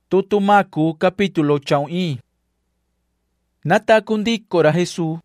Tutumaku capítulo chau'i. Natakundikora Jesús.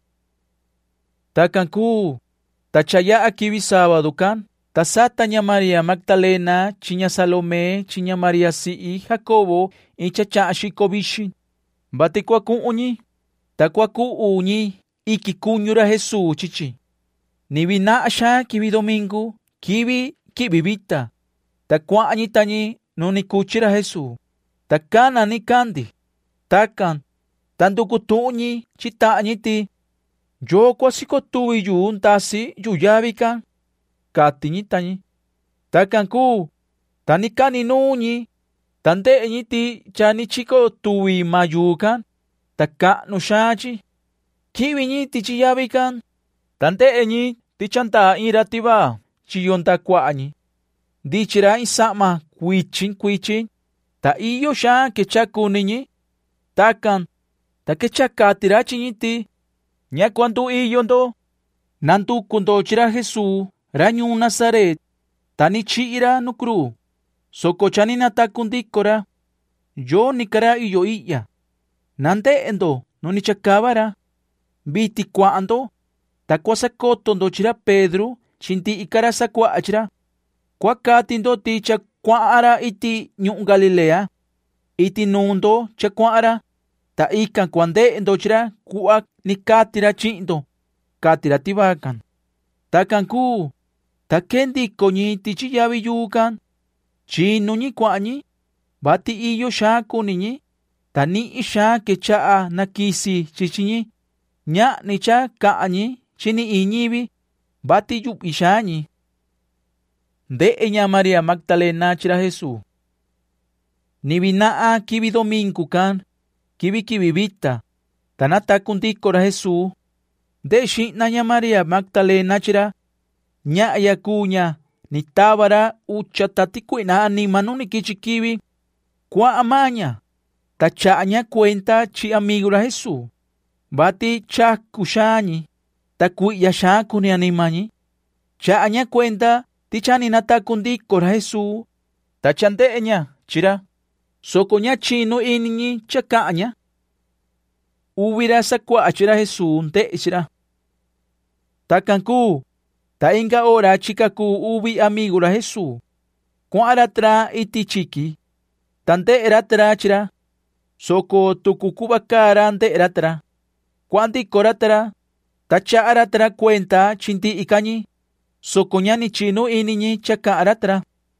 Takanku, tachaya akiwi sábado kan, tasata nya María Magdalena, chinya Salomé, chinya María si'i Jacobo, inchacha ashikobishi. Batikwaku unyi, takwaku unyi, ikikunyura Jesús chichi. Nibina asha kiwi domingo, kiwi kibibita. Takwa anyi tanyi, nunikuchira Jesús. Takana ni kandi. Takan. Tandukutunyi chitañi ti. Yo kwasikotuwi yun tasi yuyavikan. Katiñi tañi. Takanku. Tanikani nunyi. Tandeñi ti chani chiko tuwi mayukan. Takanu shachi. Kiwiñi ti chiyavikan. Tandeñi ti chanta iratiba. Chiyonta kwañi. Dichira isama kwichin. Ta iyo sha kechaku niñi. Takan. Ta kechakatira chiñiti. Nya cuando iyo ndo. Nantu kundo chira Jesús. Rañu Nazaret. Tani chiira nukru. Soko chani natakundikora. Yo nikara iyo iya. Nande endo. No ni chakabara. Biti cuando. Ta kwasakoto ndo chira Pedro. Chinti ikara sakwa achira. Kwakati ndo ti chakwaara iti nyung Galilea. Iti nundo chakwaara. Ta ikan kwande ndo chira kuak ni katira chindo. Katira tibakan. Takanku. Takendi konyi ti chiyavi yukan. Chino nyi kwañi. Bati iyo shaku niñi. Tani isha kechaa nakisi chichinyi. Nya nicha kaanyi. Chini iñibi. Bati yup ishañi. De'eña María Magdalena chira Jesús. Nibinaa kibi domingo kan. Kibi kibibita. Tanata kundikora Jesús. De shinaña María Magdalena chira. Nya yakuña. Nitabara ucha tatikuina animanu ni kichikibi. Kwa amaña. Tachaña cuenta chi amigura Jesús. Bati chakushañi. Takuya shaku ni animañi. Chaña cuenta. Tichani natakundikora Jesús. Tachandeña chira. Sokoña chino iniñi chakaña. Ubira sakwa chira Jesús te chira. Takanku. Ta inga ora chikaku ubi amigura Jesús. Kuara tra iti chiki. Tante era tra chira. Soko tukukubakara ante era tra. Kuanti kora tra. Tachara tra cuenta chinti ikañi. Sokoñani chino iniñi chakaara tra.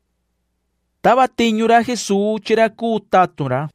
Taba tiñura Jesús chiraku tatura.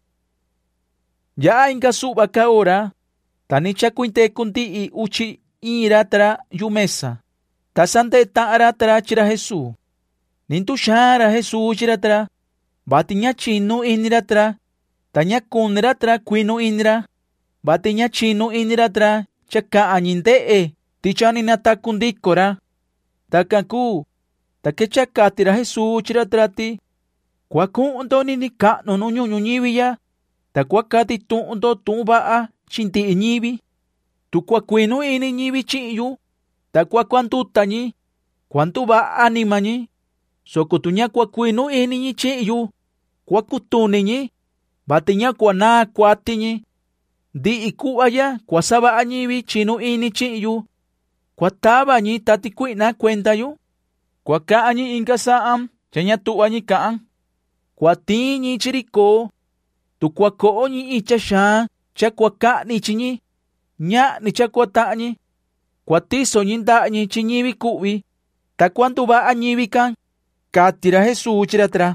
Ya inga subaka ora. Tani chakuinte kunti i uchi ira tra yumesa. Tasante taara tra chira Jesús. Nintu shara Jesús chira tra. Batiña chino inira tra. Taña kunira tra kuino inira. Batiña chino inira tra. Chaka añinde tichani natakundikora. Takanku. Takechakatira Jesús chira trati. Kwakundo ni ka no ñuñibiya. Takwakati tundo tumbaa chinti iñibi. Tukwakwino ini ñibi chiyu. Takwakwantu tañi. Kwantu ba animañi. Sokotuña kwakwino ini ñi chiyu. Kwakutuniñi. Batiña kwana kwatiñi. Di ikuaya kwasaba añibi chino ini chiyu. Kwataba ñi tatikuina cuenta yu. Kwaka añi inkasaam. Chanya tu añi kaan. Kwatiñi chiriko. Tukwako ñi ichasha. Chakwaka ni chiñi. Nya ni chakwatañi. Kwatiso ñi ndañi chiñibi kubi. Takwantu ba añibi kan. Katira Jesús chiratra.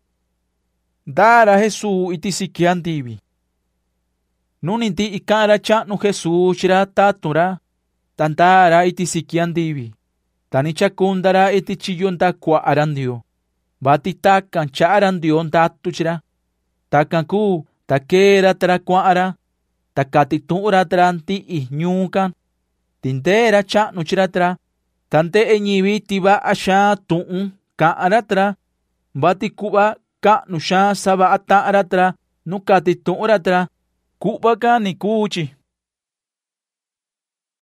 Dara Jesús iti sikiandibi. Nuninti ikara chanu Jesús chiratatura. Tantara iti sikiandibi. Tani chakundara iti chiyonta kwa arandio. Bati takan charandio ndatu chira. Takanku takera tra kwa ara. Takati tura tranti ihnyukan. Tindera chanu chira tra. Tante eñibi tiba asha tuun ka aratra. Bati kuba ka nusha saba ata aratra. Nukati tura tra. Kuba ka ni kuchi.